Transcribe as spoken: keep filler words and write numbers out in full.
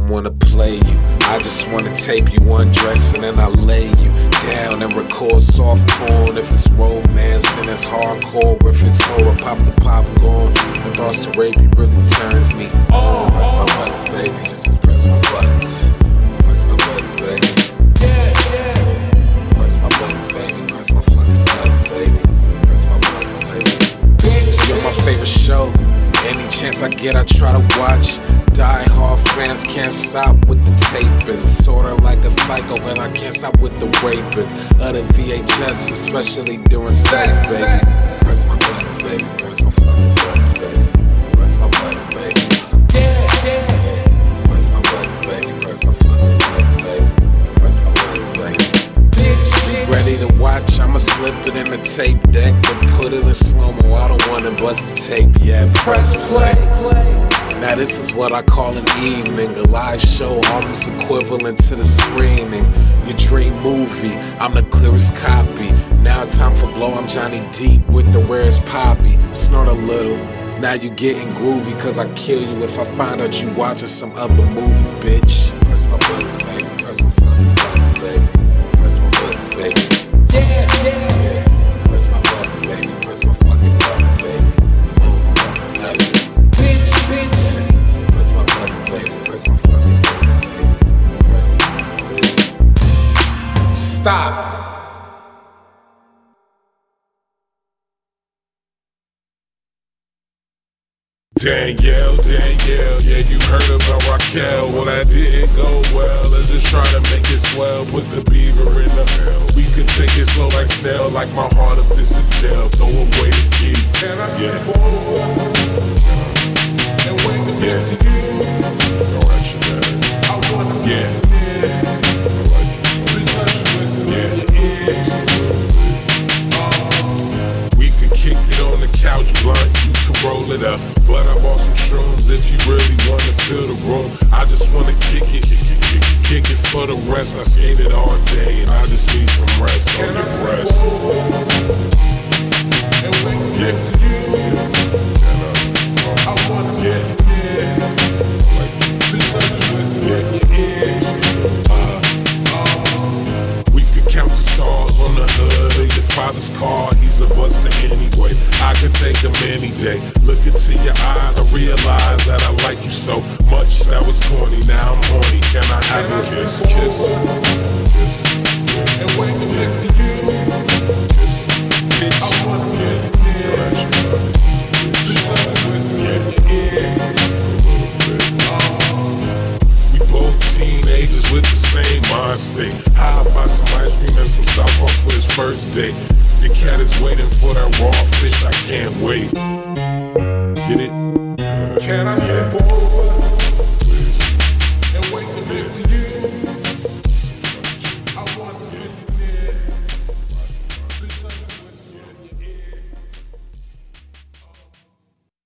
don't wanna play you. I just wanna tape you undress and then I lay you down and record soft porn. If it's romance, then it's hardcore. If it's horror, pop the popcorn. The thoughts to rape you really turns me on. Press my buttons, baby. Just press my buttons. Press my buttons, baby. Yeah, yeah. Press my buttons, baby. Press my fucking buttons, baby. Press my buttons, baby. You're my favorite show. Any chance I get, I try to watch. Die hard fans can't stop with the taping. Sorta like a psycho, and I can't stop with the raping. Other V H S, especially during sex, baby. Press my buttons, baby. Press my fucking buttons, baby. Press my buttons, baby. Yeah, yeah. Press my buttons, baby. Press my fucking buttons, baby. Press my buttons, baby. Ready to watch? I'ma slip it in the tape deck and put it in slow-mo. I don't wanna bust the tape yet. Press play. Now this is what I call an evening, a live show almost equivalent to the screening. Your dream movie, I'm the clearest copy. Now time for blow, I'm Johnny Deep with the rarest poppy. Snort a little, now you getting groovy, cause I kill you if I find out you watching some other movies, bitch. Press my buttons, baby, press my fucking buttons, baby. Press my buttons, baby. Yeah, yeah, yeah. Press my buttons, baby, press my fucking buttons, baby. Press my buttons, baby. Bitch, bitch. Press my buttons, baby. Press my fucking buttons, baby. Press. Stop. Danielle, Danielle, yeah, you heard about Raquel. Well, that didn't go well. Let's just try to make it swell. Put the beaver in the hell. We could take it slow like snail, like my heart if this is jail. Throw away the key. Can I yeah. And wake up yeah. next to you. Alright, you got it. I wanna yeah. Yeah. yeah. Uh, we could kick it on the couch blunt. You could roll it up. But I bought some shrooms if you really wanna fill the room. I just wanna kick it, kick it, kick it, kick it for the rest. I skated all day and I just need some rest. On your rest. And wake up next to you. I wanna yeah. Yeah. Yeah. Uh, uh, we could count the stars on the hood of your father's car. He's a buster anyway. I could take him any day. Look into your eyes, I realize that I like you so much. That was corny, now I'm horny. Can I have a kiss? Kiss. Kiss. Yeah. And wake up next to you. Kiss. Bitch. I wanna yeah. Yeah. Yeah. Yeah. We both teenagers with the same mind state. How about some ice cream and some South Park for his first date? The cat is waiting for that raw fish, I can't wait.